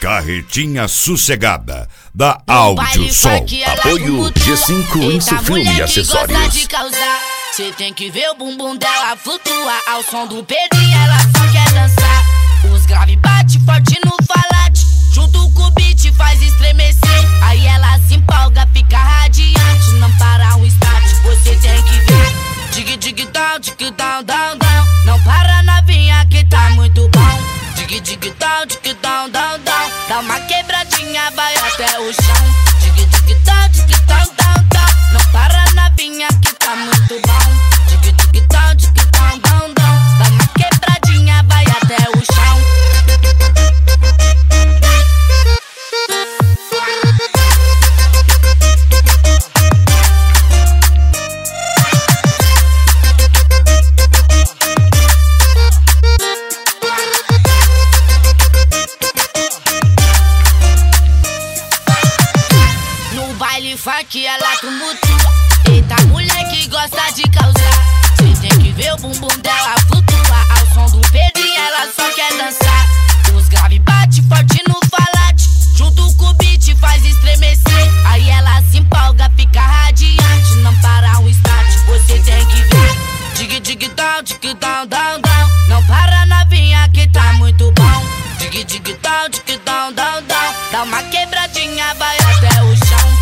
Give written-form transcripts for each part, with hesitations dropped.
Carretinha Sossegada, da Áudio Som. Apoio G5 Insufilme e Acessórios. Cê tem que ver o bumbum dela flutuar ao som do Pedrinho, ela só quer dançar. Os grave bate forte no falate, junto com o beat faz estremecer. Aí ela se empolga, fica radiante, não para um instante, você tem que ver. Dig dig down, down, down. Não para novinha que tá muito bom. Dig dig down, down, down. Dá uma quebradinha, vai até o chão. Dig dig down, down, down. Não para novinha que tá muito bom. Dig dig down, down. Dá uma quebradinha, vai até o chão. Funk ela tumultua. Eita, mulher que gosta de causar. Cê tem que ver o bumbum dela flutuar ao som do Pedrinho, ela só quer dançar. Os grave bate forte no falate, junto com o beat faz estremecer. Aí ela se empolga, fica radiante, não para um instante, você tem que ver. Dig dig down, down. Não para novinha que tá muito bom. Dig dig down, down. Dá uma quebradinha, vai até o chão.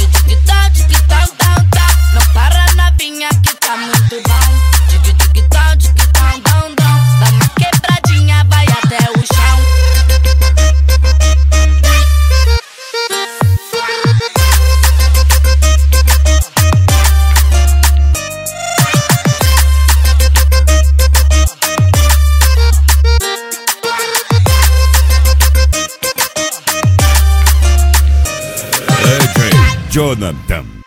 Não para novinha que tá muito bom. Dig dig down. Dá uma quebradinha, vai até o chão. DJ Jonathan.